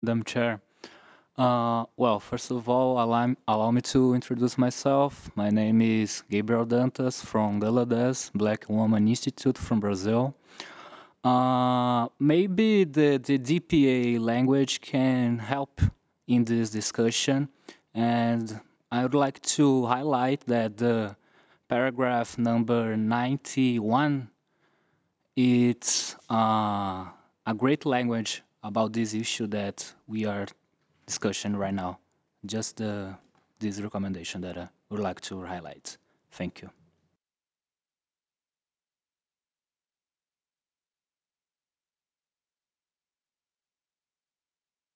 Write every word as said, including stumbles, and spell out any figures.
Madam Chair. Uh, well, first of all, allow, allow me to introduce myself. My name is Gabriel Dantas from Galadas, Black Woman Institute from Brazil. Uh, maybe the, the D P A language can help in this discussion. And I would like to highlight that the paragraph number ninety-one, it's uh, a great language about this issue that we are discussing right now. Just uh, this recommendation that I would like to highlight. Thank you.